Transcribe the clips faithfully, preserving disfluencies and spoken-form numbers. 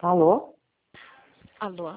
Alô? Alô?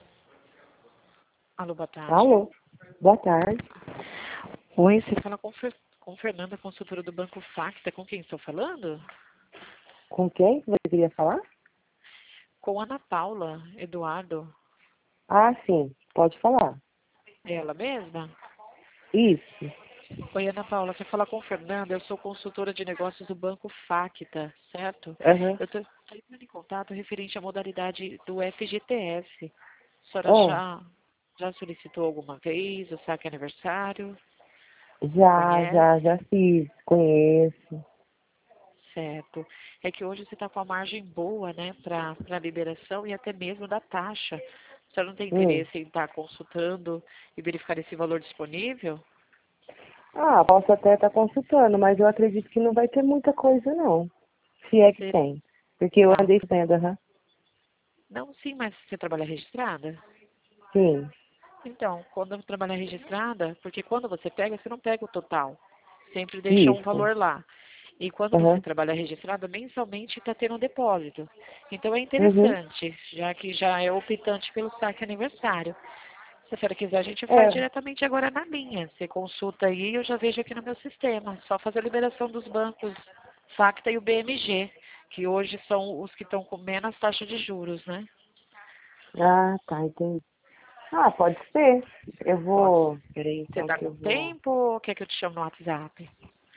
Alô, boa tarde. Alô? Boa tarde. Oi, você fala com, Fer... com Fernanda, consultora do Banco Facta. Com quem estou falando? Com quem você queria falar? Com Ana Paula Eduardo. Ah, sim. Pode falar. É ela mesma? Isso. Oi, Ana Paula, você fala com Fernanda. Eu sou consultora de negócios do Banco Facta, certo? Aham. Eu estou entrando em contato referente à modalidade do F G T S. A senhora Ah, já, já solicitou alguma vez o saque aniversário? já, Conhece? já, já fiz. Conheço. Certo. É que hoje você está com a margem boa, né, para a liberação e até mesmo da taxa. Você não tem Hum. interesse em estar consultando e verificar esse valor disponível? Ah, posso até estar consultando, mas eu acredito que não vai ter muita coisa, não. Se é que Você tem. Porque eu tá. andei vendo, aham. Não, sim, mas você trabalha registrada? Sim. Então, quando eu trabalhar registrada, porque quando você pega, você não pega o total. Sempre deixa um Isso. valor lá. E quando você Aham. trabalha registrada, mensalmente está tendo um depósito. Então é Uhum. interessante, já que já é optante pelo saque aniversário. Se a senhora quiser, a gente faz É. diretamente agora na linha. Você consulta aí, eu já vejo aqui no meu sistema. Só fazer a liberação dos bancos Facta e o B M G, que hoje são os que estão com menos taxa de juros, né? Ah, tá, entendi. Ah, pode ser. Eu Pode. vou. Peraí, Você então está que eu com vou. tempo ou quer que eu te chame no WhatsApp?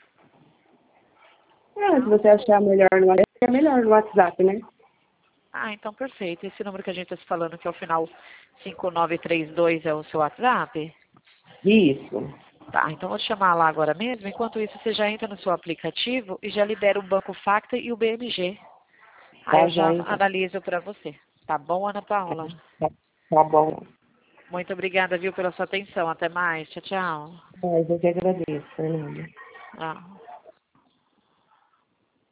É, se você achar melhor no WhatsApp, é melhor no WhatsApp, né? Ah, então perfeito. Esse número que a gente está se falando, que é o final cinco nove três dois, é o seu WhatsApp? Isso. Tá, então vou te chamar lá agora mesmo. Enquanto isso, você já entra no seu aplicativo e já libera o Banco Facta e o B M G. Aí Tá eu já joia, então. analiso para você. Tá bom, Ana Paula? Tá, tá bom. Muito obrigada, viu, pela sua atenção. Até mais. Tchau, tchau. Mas eu que agradeço, Fernanda. Ah.